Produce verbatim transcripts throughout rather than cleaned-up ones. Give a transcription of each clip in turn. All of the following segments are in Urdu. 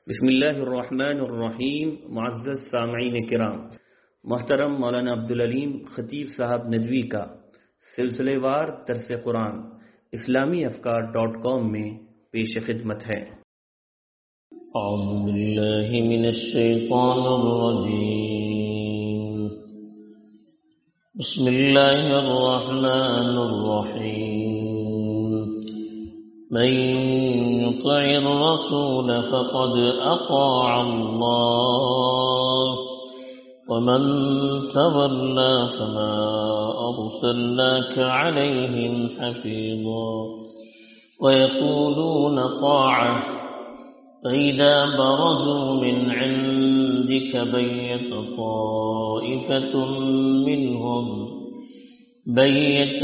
بسم اللہ الرحمن الرحیم. معزز سامعین کرام، محترم مولانا عبدالعلیم خطیب صاحب ندوی کا سلسلے وار درس قرآن اسلامی افکار ڈاٹ کام میں پیش خدمت ہے. اعوذ باللہ من الشیطان الرجیم. بسم اللہ الرحمن الرحیم. من يطع الرسول فقد أطاع الله ومن تولى فما أرسلناك عليهم حفيظا ويقولون طاعة فإذا برزوا من عندك بيت طائفة منهم بيت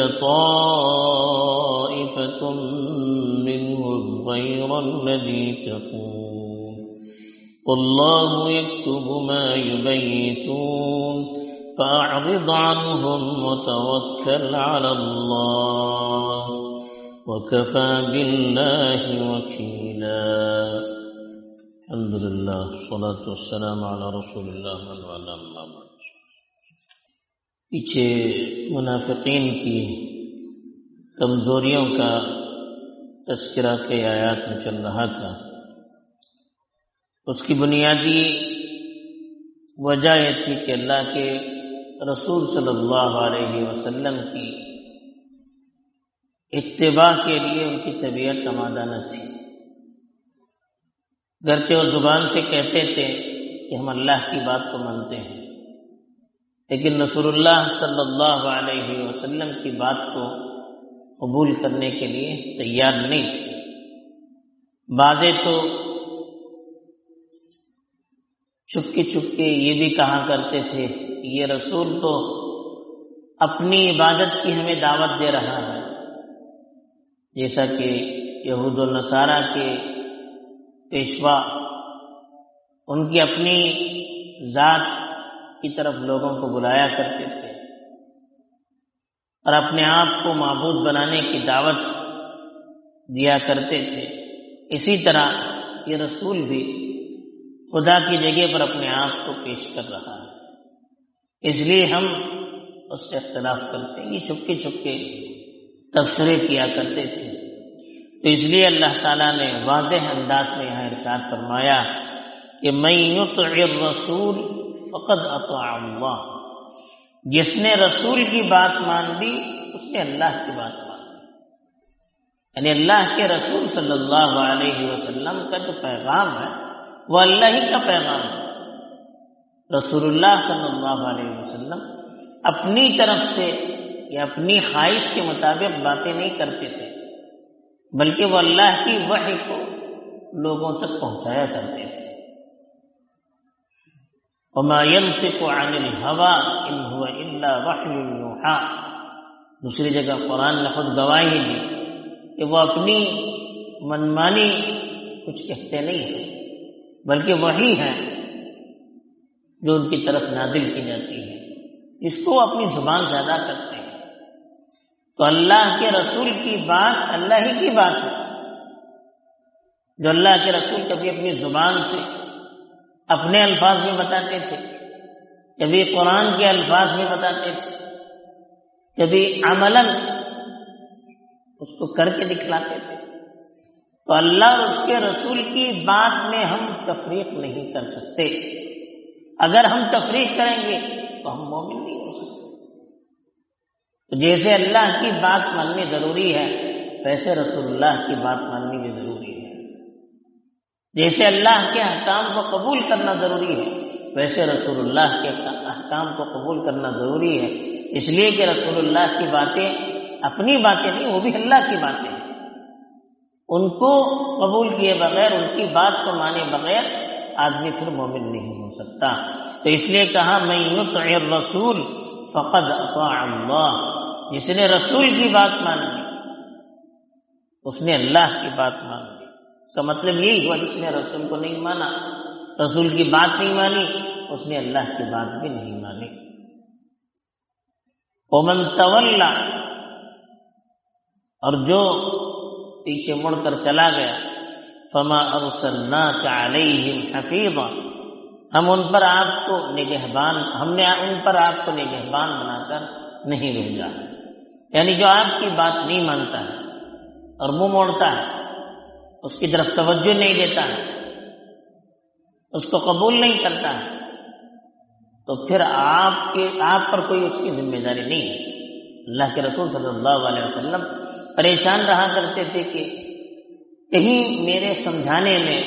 طائفة منهم غير الذي تقول والله يكتب ما يبيتون فأعرض عنهم وتوكل على الله وكفى بالله وكيلا. الحمد لله والصلاة والسلام على رسول الله وعلى آله وصحبه. پیچھے منافقین کی کمزوریوں کا تذکرہ کے آیات میں چل رہا تھا. اس کی بنیادی وجہ یہ تھی کہ اللہ کے رسول صلی اللہ علیہ وسلم کی اتباع کے لیے ان کی طبیعت آمادہ نہ تھی. گرچہ وہ زبان سے کہتے تھے کہ ہم اللہ کی بات کو مانتے ہیں، لیکن رسول اللہ صلی اللہ علیہ وسلم کی بات کو قبول کرنے کے لیے تیار نہیں تھے. بعضے تو چپکے چپکے یہ بھی کہا کرتے تھے کہ یہ رسول تو اپنی عبادت کی ہمیں دعوت دے رہا ہے، جیسا کہ یہود و نصارہ کے پیشوا ان کی اپنی ذات کی طرف لوگوں کو بلایا کرتے تھے اور اپنے آپ کو معبود بنانے کی دعوت دیا کرتے تھے. اسی طرح یہ رسول بھی خدا کی جگہ پر اپنے آپ کو پیش کر رہا ہے، اس لیے ہم اس سے اختلاف کرتے ہیں. یہ چھپکے چھپکے تبصرے کیا کرتے تھے. تو اس لیے اللہ تعالیٰ نے واضح انداز میں یہاں ارشاد فرمایا کہ من یطع الرسول فقد اطاع اللہ. جس نے رسول کی بات مان لی اس نے اللہ کی بات مان لی. یعنی اللہ کے رسول صلی اللہ علیہ وسلم کا جو پیغام ہے وہ اللہ ہی کا پیغام ہے. رسول اللہ صلی اللہ علیہ وسلم اپنی طرف سے یا اپنی خواہش کے مطابق باتیں نہیں کرتے تھے، بلکہ وہ اللہ کی وحی کو لوگوں تک پہنچایا کرتے تھے. وما ينطق عن الهوى ان هو الا وحی یوحى. دوسری جگہ قرآن نے خود گواہی دی کہ وہ اپنی منمانی کچھ کہتے نہیں ہیں، بلکہ وحی ہے جو ان کی طرف نازل کی جاتی ہے، اس کو اپنی زبان سے ادا کرتے ہیں. تو اللہ کے رسول کی بات اللہ ہی کی بات ہے. جو اللہ کے رسول کبھی اپنی زبان سے اپنے الفاظ میں بتاتے تھے، کبھی قرآن کے الفاظ میں بتاتے تھے، کبھی عملاً اس کو کر کے دکھلاتے تھے. تو اللہ اور اس کے رسول کی بات میں ہم تفریق نہیں کر سکتے. اگر ہم تفریق کریں گے تو ہم مومن نہیں ہو سکتے. تو جیسے اللہ کی بات ماننی ضروری ہے ویسے رسول اللہ کی بات ماننی بھی ضروری ہے. جیسے اللہ کے احکام کو قبول کرنا ضروری ہے ویسے رسول اللہ کے احکام کو قبول کرنا ضروری ہے. اس لیے کہ رسول اللہ کی باتیں اپنی باتیں نہیں، وہ بھی اللہ کی باتیں ہیں. ان کو قبول کیے بغیر، ان کی بات کو مانے بغیر آدمی پھر مومن نہیں ہو سکتا. تو اس لیے کہا من یطع الرسول فقد اطاع اللہ. جس نے رسول کی بات مان لی اس نے اللہ کی بات مان لی. اس کا مطلب یہی ہوا جس نے رسول کو نہیں مانا، رسول کی بات نہیں مانی، اس نے اللہ کی بات بھی نہیں مانی. ومن تولا، اور جو پیچھے مڑ کر چلا گیا، فما ارسلناک علیہم حفیظا، ہم ان پر آپ کو نگہبان ہم نے ان پر آپ کو نگہبان بنا کر نہیں بھیجا۔ یعنی جو آپ کی بات نہیں مانتا ہے اور منہ موڑتا ہے، اس کی طرف توجہ نہیں دیتا ہے، اس کو قبول نہیں کرتا ہے، تو پھر آپ کے آپ پر کوئی اس کی ذمہ داری نہیں ہے۔ اللہ کے رسول صلی اللہ علیہ وسلم پریشان رہا کرتے تھے کہ کہیں میرے سمجھانے میں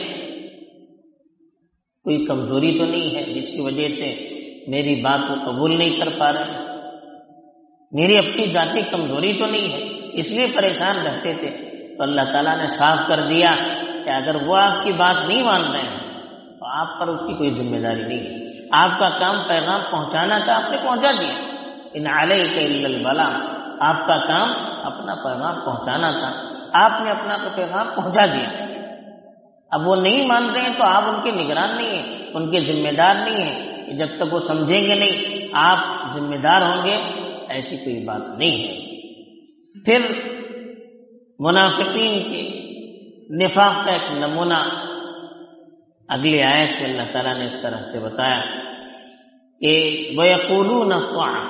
کوئی کمزوری تو نہیں ہے جس کی وجہ سے میری بات کو قبول نہیں کر پا رہے ہیں، میری اپنی ذاتی کمزوری تو نہیں ہے، اس لیے پریشان رہتے تھے۔ تو اللہ تعالیٰ نے صاف کر دیا کہ اگر وہ آپ کی بات نہیں مان رہے ہیں تو آپ پر اس کی کوئی ذمہ داری نہیں ہے، آپ کا کام پیغام پہنچانا تھا، آپ نے پہنچا دیا۔ ان علیک الا البلاغ، آپ کا کام اپنا پیغام پہنچانا تھا، آپ نے اپنا پیغام پہنچا دیا۔ اب وہ نہیں مان رہے ہیں تو آپ ان کے نگران نہیں ہیں، ان کے ذمہ دار نہیں ہیں کہ جب تک وہ سمجھیں گے نہیں آپ ذمہ دار ہوں گے، ایسی کوئی بات نہیں ہے۔ پھر منافقین کے نفاق کا ایک نمونہ اگلی آیت سے اللہ تعالیٰ نے اس طرح سے بتایا کہ وَيَقُولُونَ طَاعَةٌ،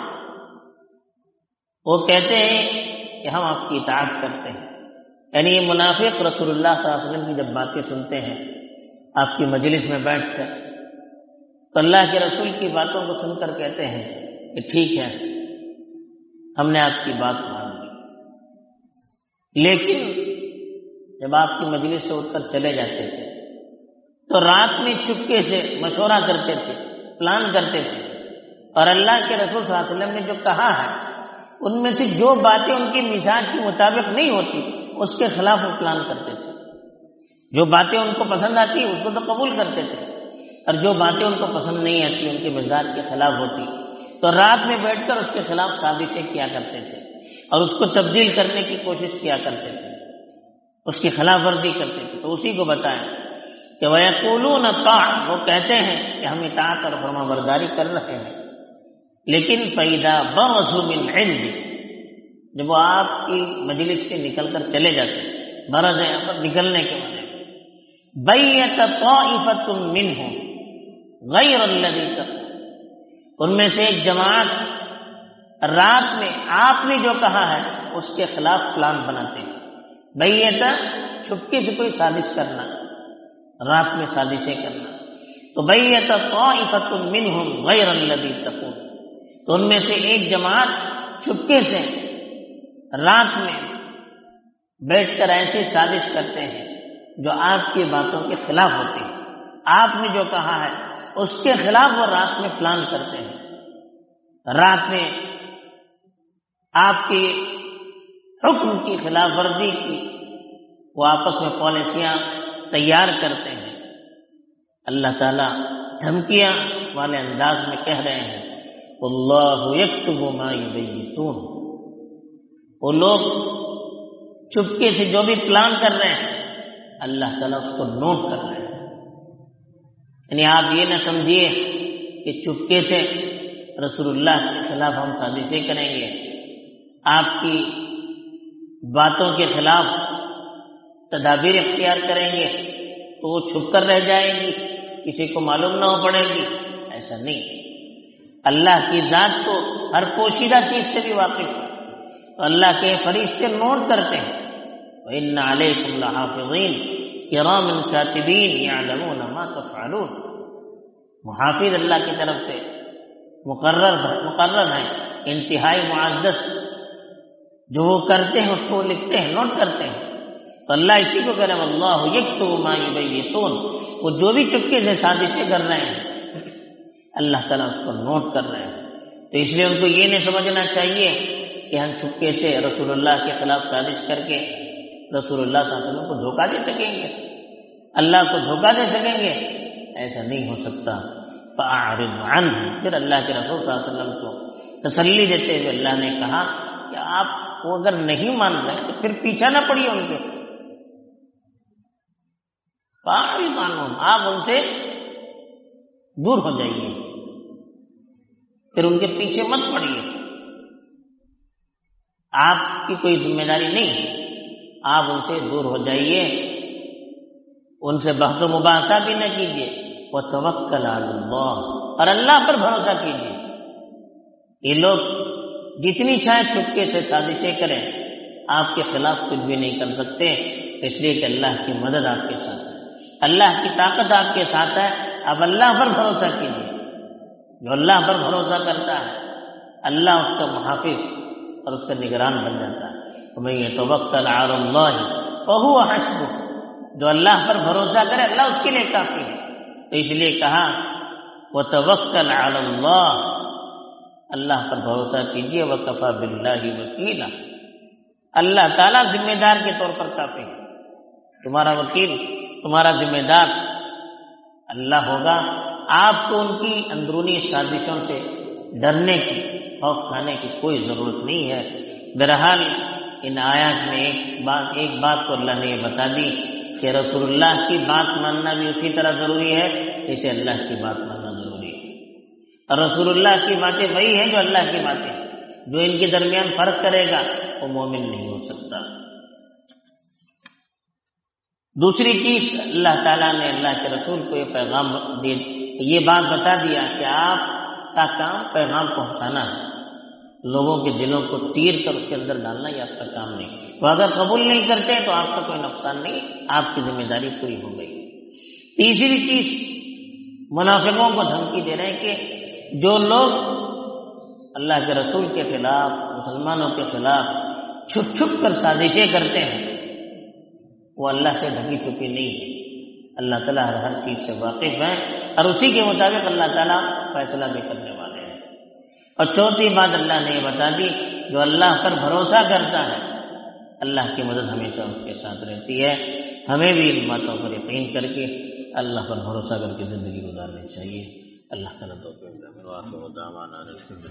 وہ کہتے ہیں کہ ہم آپ کی اطاعت کرتے ہیں۔ یعنی یہ منافق رسول اللہ صلی اللہ علیہ وسلم کی جب باتیں سنتے ہیں آپ کی مجلس میں بیٹھ کر، تو اللہ کے رسول کی باتوں کو سن کر کہتے ہیں کہ ٹھیک ہے ہم نے آپ کی بات مان لی، لیکن جب آپ کی مجلس سے اٹھ کر چلے جاتے تھے تو رات میں چپکے سے مشورہ کرتے تھے، پلان کرتے تھے، اور اللہ کے رسول صلی اللہ علیہ وسلم نے جو کہا ہے ان میں سے جو باتیں ان کی مزاج کے مطابق نہیں ہوتی اس کے خلاف وہ پلان کرتے تھے۔ جو باتیں ان کو پسند آتی اس کو تو قبول کرتے تھے، اور جو باتیں ان کو پسند نہیں آتی ان کے مزاج کے خلاف ہوتی تو رات میں بیٹھ کر اس کے خلاف سازشیں کیا کرتے تھے اور اس کو تبدیل کرنے کی کوشش کیا کرتے تھے، اس کی خلاف ورزی کرتے تھے۔ تو اسی کو بتائیں کہ وَيَقُولُونَ طَاعَةٌ، وہ کہتے ہیں کہ ہم اطاعت اور فرما برداری کر رہے ہیں، لیکن فَإِذَا بَرَزُوا مِنْ عِنْدِكَ، جب وہ آپ کی مجلس سے نکل کر چلے جاتے ہیں، برز ہے یہاں پر نکلنے کے معنی، بَيَّتَ طَائِفَةٌ مِّنْهُمْ غَيْرَ الَّذِي تَقُولُ، ان میں سے ایک جماعت رات میں آپ نے جو کہا ہے اس کے خلاف پلان بناتے ہیں۔ بیت چھپکے سے کوئی سازش کرنا، رات میں سازشیں کرنا، تو بیت طائفۃ منہم غیر الذی تقول، تو ان میں سے ایک جماعت چھپکے سے رات میں بیٹھ کر ایسی سازش کرتے ہیں جو آپ کی باتوں کے خلاف ہوتی ہے، آپ نے جو کہا ہے اس کے خلاف وہ رات میں پلان کرتے ہیں، رات میں آپ کی حکم کی خلاف ورزی کی وہ آپس میں پالیسیاں تیار کرتے ہیں۔ اللہ تعالیٰ دھمکیاں والے انداز میں کہہ رہے ہیں واللہ یکتب ما یبیتون، وہ لوگ چپکے سے جو بھی پلان کر رہے ہیں اللہ تعالیٰ اس کو نوٹ کر رہے ہیں۔ یعنی آپ یہ نہ سمجھیے کہ چپکے سے رسول اللہ کے خلاف ہم سازشیں کریں گے، آپ کی باتوں کے خلاف تدابیر اختیار کریں گے تو وہ چھپ کر رہ جائے گی، کسی کو معلوم نہ ہو پڑے گی، ایسا نہیں۔ اللہ کی ذات تو ہر پوشیدہ چیز سے بھی واقف ہے، تو اللہ کے فرشتے نوٹ کرتے ہیں وَإِنَّ عَلَيْكُمْ لَحَافِظِينَ كِرَامًا كَاتِبِينَ يَعْلَمُونَ مَا تَفْعَلُونَ، محافظ اللہ کی طرف سے مقرر مقرر ہیں، انتہائی معزز، جو وہ کرتے ہیں اس کو لکھتے ہیں، نوٹ کرتے ہیں۔ تو اللہ اسی کو کہہ رہے ہیں واللہ یکتب ما یبیتون، وہ جو بھی چپکے سے سازشیں کر رہے ہیں اللہ تعالیٰ اس کو نوٹ کر رہے ہیں۔ تو اس لیے ان کو یہ نہیں سمجھنا چاہیے کہ ہم چپکے سے رسول اللہ کے خلاف سازش کر کے رسول اللہ صلی اللہ علیہ وسلم کو دھوکہ دے سکیں گے، اللہ کو دھوکہ دے سکیں گے، ایسا نہیں ہو سکتا۔ فَأَعْرِضْ عَنْهُمْ، پھر اللہ کے رسول صلی اللہ علیہ وسلم کو تسلی دیتے ہوئے اللہ نے کہا کہ آپ وہ اگر نہیں مان رہے تو پھر پیچھا نہ پڑیے ان کے، فَأَعْرِضْ عَنْهُمْ، آپ ان سے دور ہو جائیے، پھر ان کے پیچھے مت پڑیے، آپ کی کوئی ذمہ داری نہیں ہے، آپ ان سے دور ہو جائیے۔ ان سے بحث و مباحثہ بھی نہ کیجیے، وتوکل علی اللہ، اور اللہ پر بھروسہ کیجیے۔ یہ لوگ جتنی چاہے چپکے سے سازشیں کریں، آپ کے خلاف کچھ بھی نہیں کر سکتے، اس لیے کہ اللہ کی مدد آپ کے ساتھ ہے، اللہ کی طاقت آپ کے ساتھ ہے۔ اب اللہ پر بھروسہ کیجیے۔ جو اللہ پر بھروسہ کرتا ہے اللہ اس کا محافظ اور اس کا نگران بن جاتا ہے۔ وَمَن يَتَوَکَّلْ عَلَى اللَّهِ فَهُوَ حَسْبُهُ، جو اللہ پر بھروسہ کرے اللہ اس کے لیے کافی ہے۔ تو اس لیے کہا وَتَوَکَّلْ عَلَى اللَّهِ، اللہ پر بھروسہ کیجیے، وَكَفَى بِاللَّهِ وَكِيلًا، اللہ تعالیٰ ذمہ دار کے طور پر کافی ہے۔ تمہارا وکیل، تمہارا ذمہ دار اللہ ہوگا۔ آپ کو ان کی اندرونی سازشوں سے ڈرنے کی، خوف کھانے کی کوئی ضرورت نہیں ہے۔ بہرحال ان آیات میں ایک بات ایک بات کو اللہ نے یہ بتا دی کہ رسول اللہ کی بات ماننا بھی اسی طرح ضروری ہے جیسے اللہ کی بات ماننا ضروری ہے، اور رسول اللہ کی باتیں وہی ہیں جو اللہ کی باتیں ہیں۔ جو ان کے درمیان فرق کرے گا وہ مومن نہیں ہو سکتا۔ دوسری چیز، اللہ تعالیٰ نے اللہ کے رسول کو یہ پیغام دے یہ بات بتا دیا کہ آپ کا کام پیغام پہنچانا ہے، لوگوں کے دلوں کو تیر کر اس کے اندر ڈالنا یہ آپ کا کام نہیں۔ وہ اگر قبول نہیں کرتے تو آپ کا کوئی نقصان نہیں، آپ کی ذمہ داری پوری ہو گئی۔ تیسری چیز، منافقوں کو دھمکی دے رہے ہیں کہ جو لوگ اللہ کے رسول کے خلاف، مسلمانوں کے خلاف چھپ چھپ کر سازشیں کرتے ہیں وہ اللہ سے ڈھکی چھپی نہیں ہے، اللہ تعالیٰ ہر ہر چیز سے واقف ہے اور اسی کے مطابق اللہ تعالیٰ فیصلہ بھی کرنے والے ہیں۔ اور چوتھی بات اللہ نے یہ بتا دی، جو اللہ پر بھروسہ کرتا ہے اللہ کی مدد ہمیشہ اس کے ساتھ رہتی ہے۔ ہمیں بھی ان باتوں پر یقین کر کے اللہ پر بھروسہ کر کے زندگی گزارنی چاہیے۔ اللہ تعالیٰ توفیق دے۔